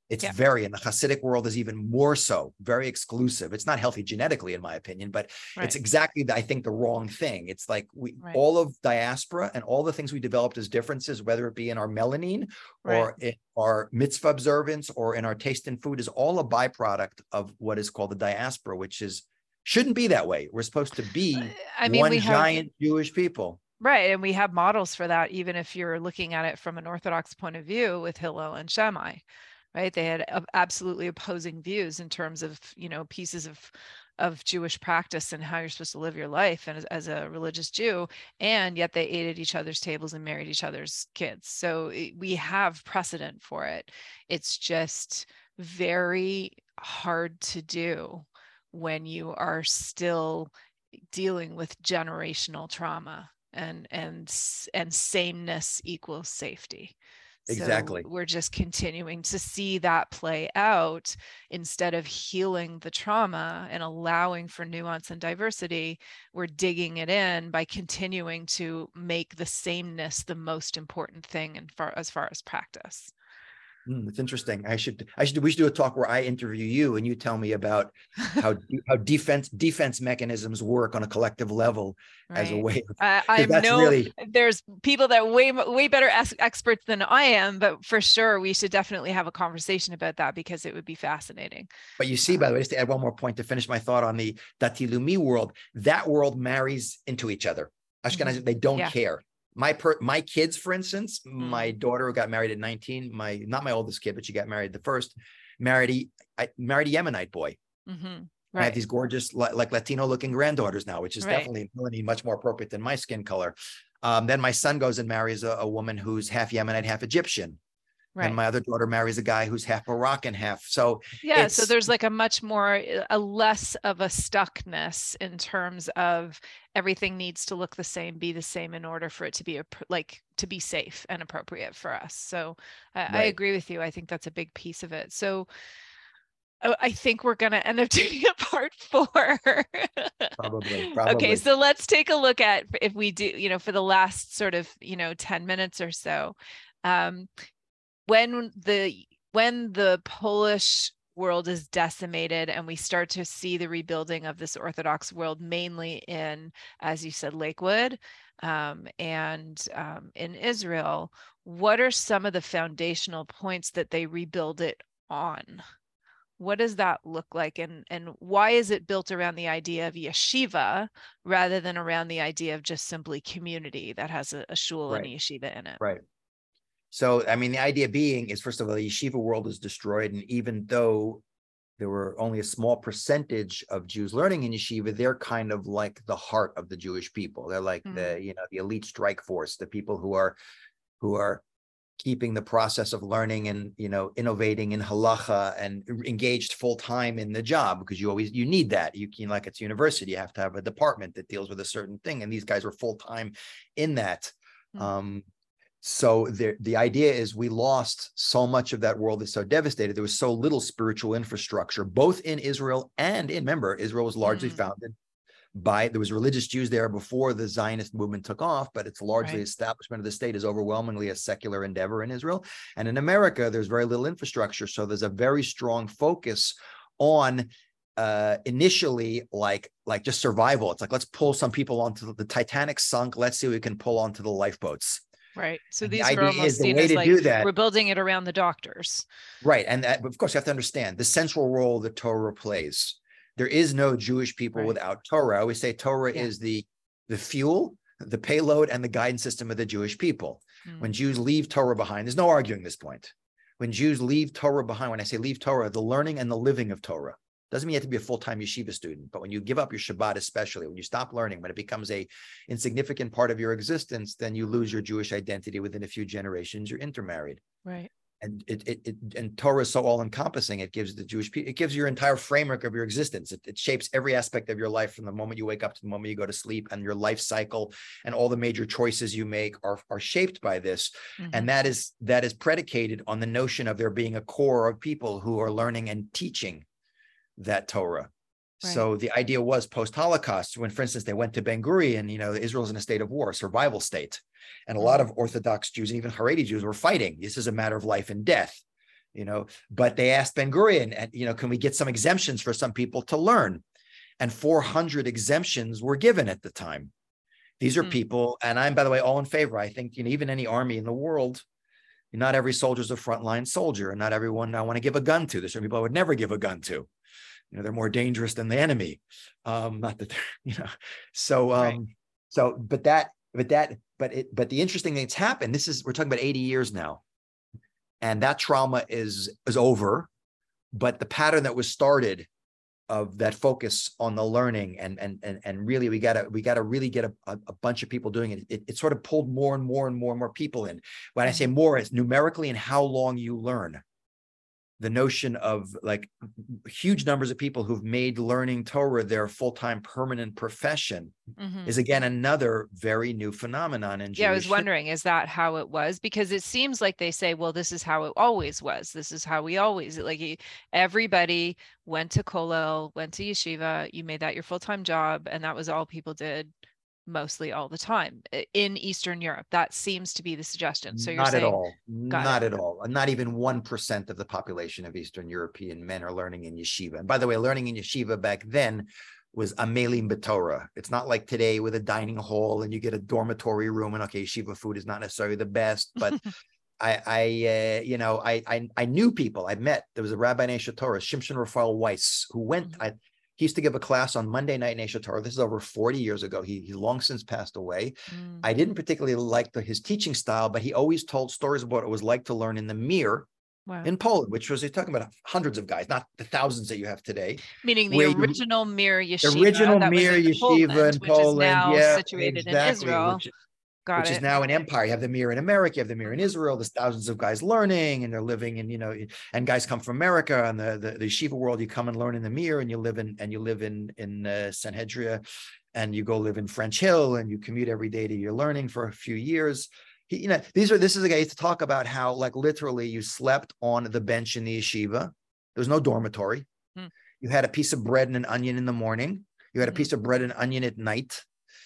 It's Yeah. very, in the Hasidic world is even more so, very exclusive. It's not healthy genetically, in my opinion, but it's exactly, I think, the wrong thing. It's like all of diaspora and all the things we developed as differences, whether it be in our melanin or in our mitzvah observance or in our taste in food, is all a byproduct of what is called the diaspora, which shouldn't be that way. We're supposed to be one giant Jewish people. Right. And we have models for that, even if you're looking at it from an Orthodox point of view with Hillel and Shammai. Right. They had absolutely opposing views in terms of, pieces of Jewish practice and how you're supposed to live your life and as a religious Jew. And yet they ate at each other's tables and married each other's kids. So we have precedent for it. It's just very hard to do when you are still dealing with generational trauma and sameness equals safety. Exactly. So we're just continuing to see that play out instead of healing the trauma and allowing for nuance and diversity. We're digging it in by continuing to make the sameness the most important thing as far as practice. It's interesting. We should do a talk where I interview you and you tell me about how defense mechanisms work on a collective level as a way of, there's people that way better experts than I am, but for sure we should definitely have a conversation about that because it would be fascinating. But you see, by the way, just to add one more point to finish my thought on the Dati Leumi world, that world marries into each other. Ashkenazi, they don't care. My kids, for instance, my daughter who got married at 19, not my oldest kid, but she got married the first, married a Yemenite boy. I have these gorgeous, like Latino looking granddaughters now, which is definitely much more appropriate than my skin color. Then my son goes and marries a woman who's half Yemenite, half Egyptian. And my other daughter marries a guy who's half Moroccan, half. So so there's like a less of a stuckness in terms of everything needs to look the same, be the same in order for it to be to be safe and appropriate for us. So I agree with you. I think that's a big piece of it. So I think we're going to end up doing a part 4. Probably. Okay, so let's take a look at, if we do, for the last sort of, 10 minutes or so, when the Polish world is decimated and we start to see the rebuilding of this Orthodox world, mainly in, as you said, Lakewood and in Israel, what are some of the foundational points that they rebuild it on? What does that look like? And why is it built around the idea of yeshiva rather than around the idea of just simply community that has a shul and a yeshiva in it? Right. So, I mean, the idea being is, first of all, the yeshiva world is destroyed. And even though there were only a small percentage of Jews learning in yeshiva, they're kind of like the heart of the Jewish people. They're like the elite strike force, the people who are keeping the process of learning and, innovating in halacha and engaged full time in the job, because you need that. Like it's university, you have to have a department that deals with a certain thing. And these guys were full time in that. So the idea is we lost so much of that world is so devastated. There was so little spiritual infrastructure, both in Israel and remember, Israel was largely founded there was religious Jews there before the Zionist movement took off, but it's largely establishment of the state is overwhelmingly a secular endeavor in Israel. And in America, there's very little infrastructure. So there's a very strong focus on initially like just survival. It's like, let's pull some people onto the Titanic sunk. Let's see what we can pull onto the lifeboats. Right. So these are almost seen as like we're building it around the doctors. Right. And of course, you have to understand the central role the Torah plays. There is no Jewish people without Torah. I always say Torah is the fuel, the payload, and the guidance system of the Jewish people. When Jews leave Torah behind, there's no arguing this point. When Jews leave Torah behind, when I say leave Torah, the learning and the living of Torah. Doesn't mean you have to be a full-time yeshiva student, but when you give up your Shabbat, especially when you stop learning, when it becomes a insignificant part of your existence, then you lose your Jewish identity within a few generations. You're intermarried. Right. And and Torah is so all-encompassing. It gives the Jewish people, it gives your entire framework of your existence. It shapes every aspect of your life from the moment you wake up to the moment you go to sleep, and your life cycle and all the major choices you make are shaped by this. And that is predicated on the notion of there being a core of people who are learning and teaching that Torah. So the idea was post-Holocaust, when, for instance, they went to Ben Gurion, Israel's in a state of war, survival state. And a lot of Orthodox Jews and even Haredi Jews were fighting. This is a matter of life and death. but they asked Ben Gurion, and, can we get some exemptions for some people to learn? And 400 exemptions were given at the time. These are people, and I'm, by the way, all in favor. I think, even any army in the world, not every soldier is a frontline soldier, and not everyone I want to give a gun to. There's some people I would never give a gun to. They're more dangerous than the enemy. Not that, so, Right. but the interesting thing that's happened, we're talking about 80 years now, and that trauma is over, but the pattern that was started of that focus on the learning and really we gotta really get a bunch of people doing it. It sort of pulled more and more people in. When I say more, it's numerically and how long you learn. The notion of like huge numbers of people who've made learning Torah their full-time permanent profession is again another very new phenomenon in Jewish. I was wondering, is that how it was? Because it seems like they say, well, this is how it always was. This is how we always, like, everybody went to kollel, went to yeshiva, you made that your full-time job, and that was all people did mostly all the time in Eastern Europe. That seems to be the suggestion. So you're saying not at all. Not even 1% of the population of Eastern European men are learning in yeshiva. And by the way, learning in yeshiva back then was amelim b'Torah. It's not like today with a dining hall and you get a dormitory room, and okay, yeshiva food is not necessarily the best, but I knew people. I met, there was a rabbi in Aish Torah, Shimshon Raphael Weiss, who went, he used to give a class on Monday night in Aish Torah. This is over 40 years ago. He's long since passed away. I didn't particularly like his teaching style, but he always told stories about what it was like to learn in the Mir in Poland, which was, he's talking about hundreds of guys, not the thousands that you have today. Meaning the original Mir Yeshiva. The original Mir Yeshiva in Poland, which is now situated in Israel. Which is now an empire. You have the Mir in America, you have the Mir in Israel. There's thousands of guys learning, and they're living in, and guys come from America and the yeshiva world. You come and learn in the Mir, and you live in Sanhedria, and you go live in French Hill, and you commute every day to your learning for a few years. This is a guy to talk about how, like, literally you slept on the bench in the yeshiva. There was no dormitory. You had a piece of bread and an onion in the morning. You had a piece of bread and onion at night.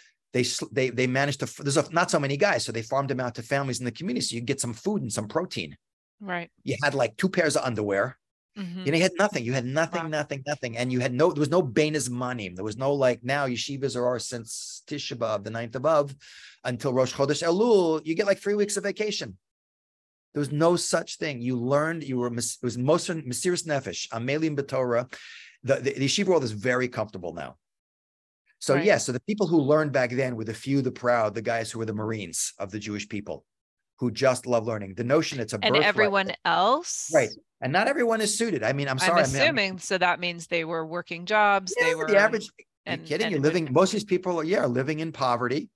They managed to, there's not so many guys, so they farmed them out to families in the community, so you get some food and some protein. Right. You had like 2 pairs of underwear. You had nothing. You had nothing, nothing. And you had there was no Beinas Manim. There was no, like, now yeshivas are since Tisha B'Av, the 9th of Av, until Rosh Chodesh Elul, you get like 3 weeks of vacation. There was no such thing. You learned, it was most Mesiras Nefesh, Amelim b'Torah. The yeshiva world is very comfortable now. So so the people who learned back then were the few, the proud, the guys who were the Marines of the Jewish people, who just love learning. The notion it's a birthright. And everyone else, right? And not everyone is suited. I mean, I'm sorry. I'm assuming so that means they were working jobs. Yeah, they were the average. Are you kidding? You're living. Most of these people are living in poverty,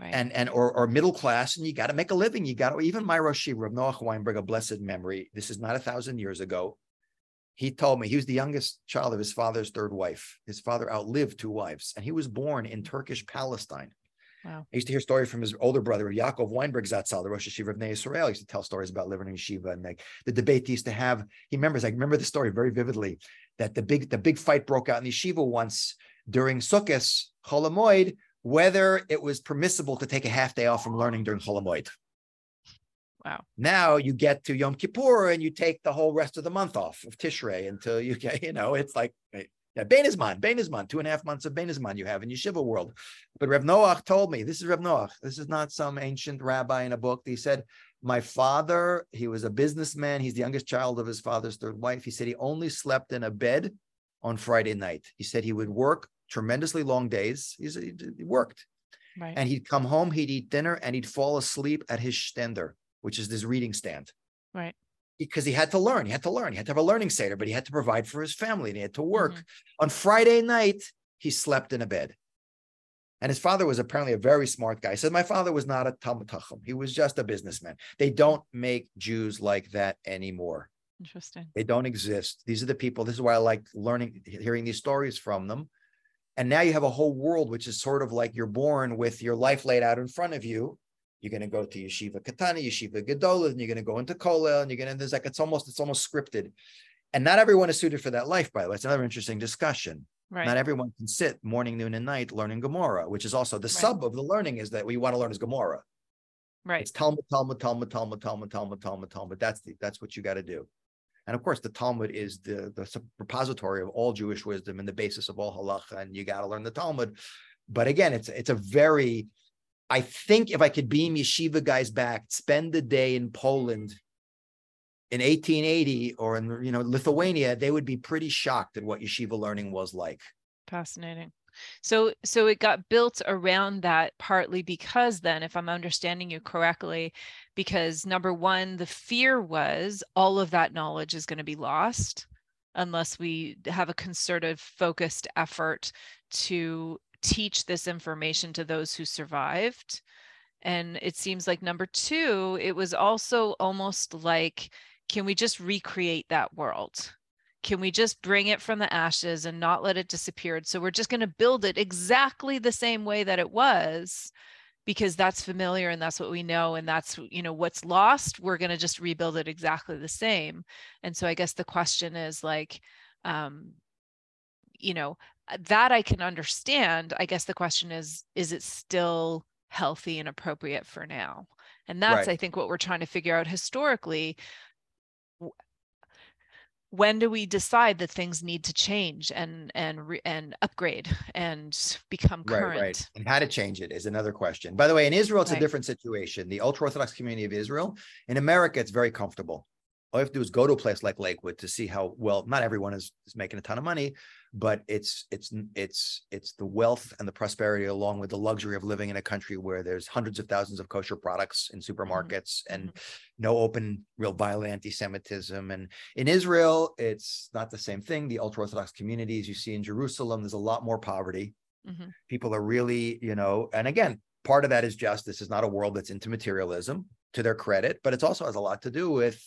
or middle class, and you got to make a living. You got to. Even my Rosh Rav Noach Weinberg, a blessed memory. This is not 1,000 years ago. He told me he was the youngest child of his father's 3rd wife. His father outlived 2 wives, and he was born in Turkish Palestine. Wow. I used to hear stories from his older brother, Yaakov Weinberg Zatzal, the Rosh Yeshiva of Bnei Yisrael. He used to tell stories about living in yeshiva, and like the debate he used to have. I remember the story very vividly, that the big fight broke out in the yeshiva once during Sukkot, Chol HaMoed, whether it was permissible to take a half day off from learning during Chol HaMoed. Wow. Now you get to Yom Kippur and you take the whole rest of the month off of Tishrei until you get, it's like Beinas Man, 2.5 months of Beinas Man you have in yeshiva world. But Rav Noach told me, this is Rav Noach, this is not some ancient rabbi in a book. He said, my father, he was a businessman. He's the youngest child of his father's 3rd wife. He said he only slept in a bed on Friday night. He said he would work tremendously long days. He worked. Right. And he'd come home, he'd eat dinner, and he'd fall asleep at his stender, which is this reading stand. Right. Because he had to learn. He had to have a learning seder, but he had to provide for his family and he had to work. On Friday night, he slept in a bed. And his father was apparently a very smart guy. He said, my father was not a Talmud Chacham. He was just a businessman. They don't make Jews like that anymore. Interesting. They don't exist. These are the people. This is why I like hearing these stories from them. And now you have a whole world, which is sort of like you're born with your life laid out in front of you. You're going to go to Yeshiva Katana, Yeshiva Gedolah, and you're going to go into Kollel, and you're going to, there's like, it's almost scripted. And not everyone is suited for that life, by the way. It's another interesting discussion. Right. Not everyone can sit morning, noon, and night learning Gemara, which is also the sub of the learning is that what you want to learn is Gemara. Right. It's Talmud. That's what you got to do. And of course, the Talmud is the repository of all Jewish wisdom and the basis of all halacha, and you got to learn the Talmud. But again, it's a very, I think if I could beam yeshiva guys back, spend the day in Poland in 1880 or in Lithuania, they would be pretty shocked at what yeshiva learning was like. Fascinating. So it got built around that partly because then, if I'm understanding you correctly, because number one, the fear was all of that knowledge is going to be lost unless we have a concerted, focused effort to teach this information to those who survived. And it seems like number two, it was also almost like, can we just recreate that world? Can we just bring it from the ashes and not let it disappear? So we're just going to build it exactly the same way that it was, because that's familiar and that's what we know. And that's, what's lost, we're going to just rebuild it exactly the same. And so I guess the question is like, that I can understand. I guess the question is it still healthy and appropriate for now? And that's, Right. I think, what we're trying to figure out historically. When do we decide that things need to change and upgrade and become current? Right. And how to change it is another question. By the way, in Israel, it's Right. a different situation. The ultra-Orthodox community of Israel, in America, it's very comfortable. All you have to do is go to a place like Lakewood to see how well, not everyone is making a ton of money, but it's the wealth and the prosperity along with the luxury of living in a country where there's hundreds of thousands of kosher products in supermarkets and no open, real violent anti-Semitism. And in Israel, it's not the same thing. The ultra-Orthodox communities you see in Jerusalem, there's a lot more poverty. People are really, and again, part of that is just, this is not a world that's into materialism, to their credit, but it also has a lot to do with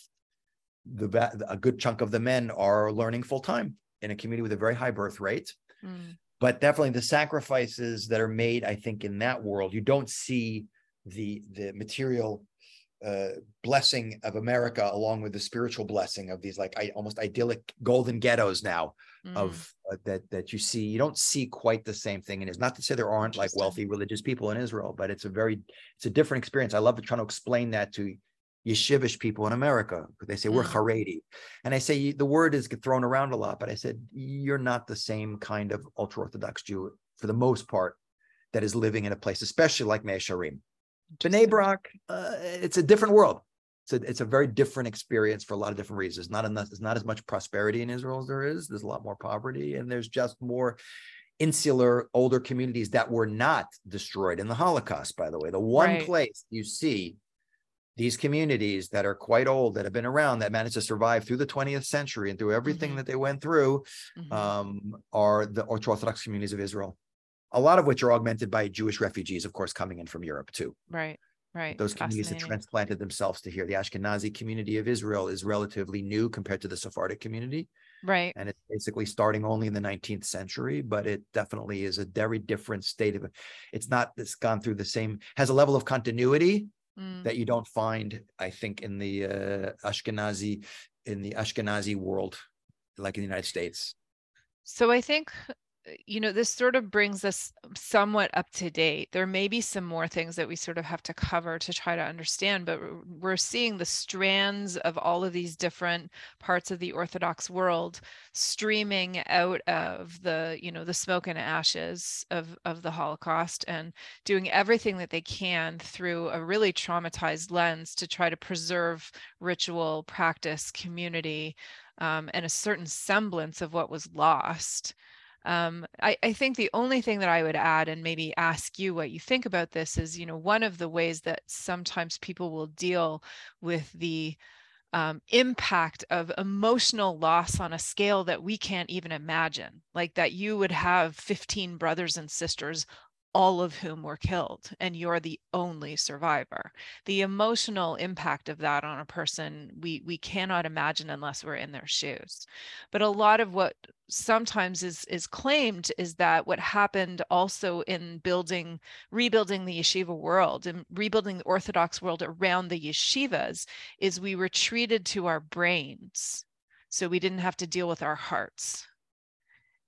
a good chunk of the men are learning full time in a community with a very high birth rate. But definitely the sacrifices that are made, I think, in that world, you don't see the material blessing of America along with the spiritual blessing of these almost idyllic golden ghettos now of that you see. You don't see quite the same thing. And it's not to say there aren't like wealthy religious people in Israel, but it's a different experience. I love trying to explain that to yeshivish people in America, because they say we're Haredi. And I say the word is thrown around a lot, but I said, you're not the same kind of ultra-Orthodox Jew for the most part that is living in a place, especially like Mea Shearim. Bnei Brak, it's a different world. It's a very different experience for a lot of different reasons. There's not as much prosperity in Israel as there is. There's a lot more poverty, and there's just more insular, older communities that were not destroyed in the Holocaust, by the way. The one place you see these communities that are quite old, that have been around, that managed to survive through the 20th century and through everything that they went through, are the Orthodox communities of Israel. A lot of which are augmented by Jewish refugees, of course, coming in from Europe too. Right. Those communities have transplanted themselves to here. The Ashkenazi community of Israel is relatively new compared to the Sephardic community. Right. And it's basically starting only in the 19th century, but it definitely is a very different state of it. It's gone through the same, has a level of continuity that you don't find, I think, in the Ashkenazi world, like in the United States. So I think, this sort of brings us somewhat up to date. There may be some more things that we sort of have to cover to try to understand, but we're seeing the strands of all of these different parts of the Orthodox world streaming out of the, the smoke and ashes of the Holocaust, and doing everything that they can through a really traumatized lens to try to preserve ritual, practice, community, and a certain semblance of what was lost. I think the only thing that I would add, and maybe ask you what you think about this, is, one of the ways that sometimes people will deal with the impact of emotional loss on a scale that we can't even imagine, like that you would have 15 brothers and sisters, all of whom were killed, and you're the only survivor. The emotional impact of that on a person, we cannot imagine unless we're in their shoes. But a lot of what sometimes is claimed is that what happened also in rebuilding the yeshiva world and rebuilding the Orthodox world around the yeshivas is we retreated to our brains, so we didn't have to deal with our hearts.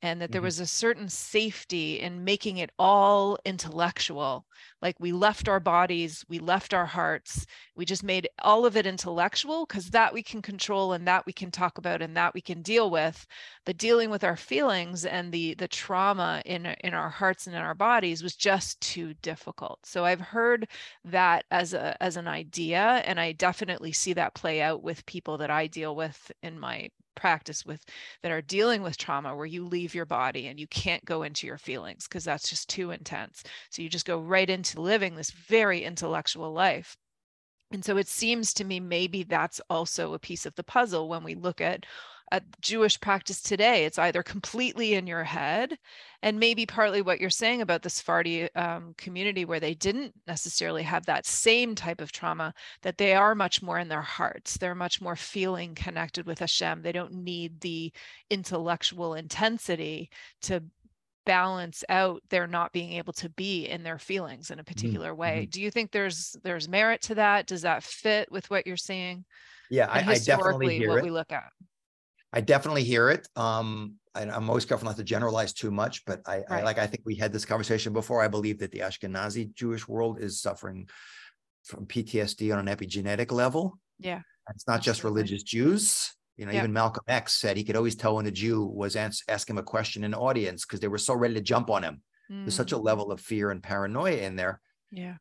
and that there was a certain safety in making it all intellectual. Like we left our bodies, we left our hearts, we just made all of it intellectual, because that we can control and that we can talk about and that we can deal with. But dealing with our feelings and the trauma in our hearts and in our bodies was just too difficult. So I've heard that as an idea, and I definitely see that play out with people that I deal with in my practice with, that are dealing with trauma, where you leave your body and you can't go into your feelings because that's just too intense. So you just go right into living this very intellectual life. And so it seems to me maybe that's also a piece of the puzzle when we look at Jewish practice today. It's either completely in your head, and maybe partly what you're saying about the Sephardi community, where they didn't necessarily have that same type of trauma, that they are much more in their hearts. They're much more feeling connected with Hashem. They don't need the intellectual intensity to balance out their not being able to be in their feelings in a particular way. Do you think there's merit to that? Does that fit with what you're seeing? Yeah, And I definitely historically, hear what it. we look at. I definitely hear it. I'm always careful not to generalize too much, but I think we had this conversation before. I believe that the Ashkenazi Jewish world is suffering from PTSD on an epigenetic level. Yeah. It's not just religious Jews. Even Malcolm X said he could always tell when a Jew was asking him a question in the audience, because they were so ready to jump on him. There's such a level of fear and paranoia in there. Yeah.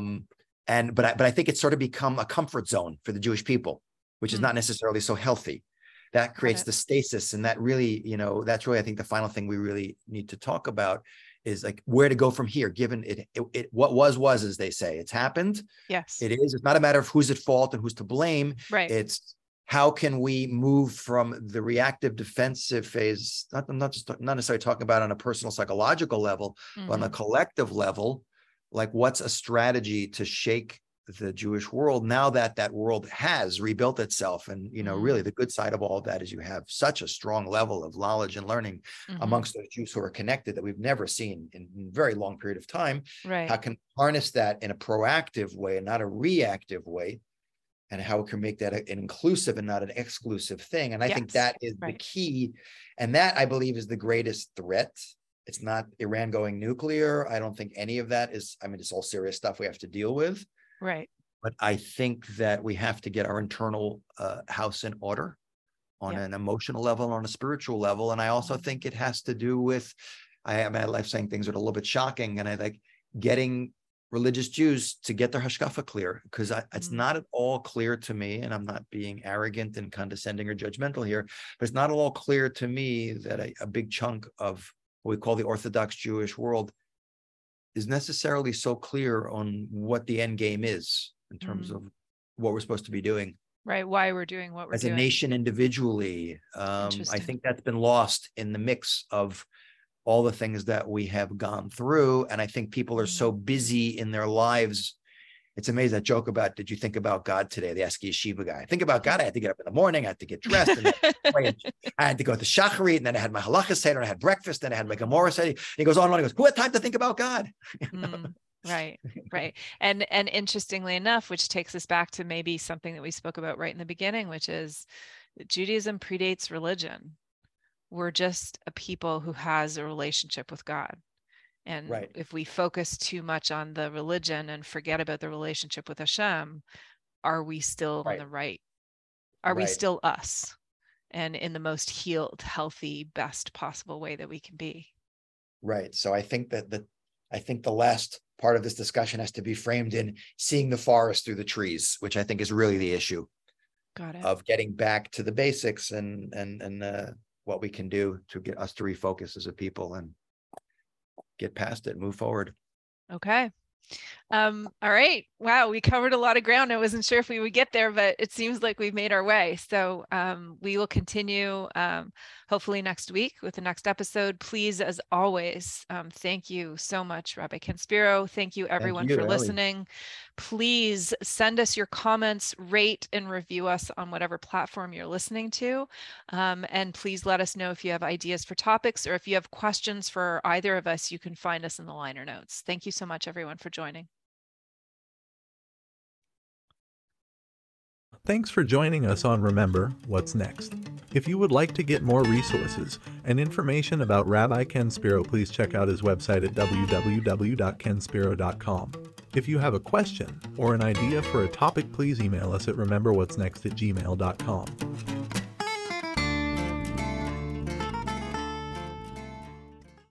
But I think it's sort of become a comfort zone for the Jewish people, which is not necessarily so healthy. That creates the stasis, and that really, that's really, I think, the final thing we really need to talk about is like where to go from here. Given it what was, as they say, it's happened. Yes, it is. It's not a matter of who's at fault and who's to blame. Right. It's how can we move from the reactive defensive phase? I'm not necessarily talking about on a personal psychological level, but on a collective level. Like, what's a strategy to shake the Jewish world now that that world has rebuilt itself? And, really the good side of all of that is you have such a strong level of knowledge and learning amongst those Jews who are connected that we've never seen in a very long period of time. Right. How can harness that in a proactive way and not a reactive way? And how it can make that an inclusive and not an exclusive thing. And I think that is the key. And that, I believe, is the greatest threat. It's not Iran going nuclear. I don't think any of that is, it's all serious stuff we have to deal with. Right. But I think that we have to get our internal house in order on an emotional level, on a spiritual level. And I also think it has to do with, I like saying things that are a little bit shocking. And I like getting religious Jews to get their hashkafa clear, because it's not at all clear to me, and I'm not being arrogant and condescending or judgmental here, but it's not at all clear to me that a big chunk of what we call the Orthodox Jewish world is necessarily so clear on what the end game is in terms of what we're supposed to be doing. Right. Why we're doing what we're doing. As a nation individually. I think that's been lost in the mix of all the things that we have gone through. And I think people are so busy in their lives. It's amazing, that joke about, did you think about God today? They ask yeshiva guy. Think about God. I had to get up in the morning. I had to get dressed. And I had to go to Shacharit, and then I had my halacha seder, and I had breakfast, and I had my Gemara seder. He goes on and on. He goes, who had time to think about God? Right. And interestingly enough, which takes us back to maybe something that we spoke about right in the beginning, which is Judaism predates religion. We're just a people who has a relationship with God. And if we focus too much on the religion and forget about the relationship with Hashem, are we still on the right? Are we still us? And in the most healed, healthy, best possible way that we can be. Right. So I think that the last part of this discussion has to be framed in seeing the forest through the trees, which I think is really the issue. Got it. Of getting back to the basics and what we can do to get us to refocus as a people and get past it, move forward. Okay. All right. Wow. We covered a lot of ground. I wasn't sure if we would get there, but it seems like we've made our way. So we will continue hopefully next week with the next episode. Please, as always, thank you so much, Rabbi Ken Spiro. Thank you everyone for listening. Please send us your comments, rate and review us on whatever platform you're listening to. And please let us know if you have ideas for topics, or if you have questions for either of us, you can find us in the liner notes. Thank you so much, everyone, for joining. Thanks for joining us on Remember What's Next. If you would like to get more resources and information about Rabbi Ken Spiro, please check out his website at www.kenspiro.com. If you have a question or an idea for a topic, please email us at rememberwhatsnext@gmail.com.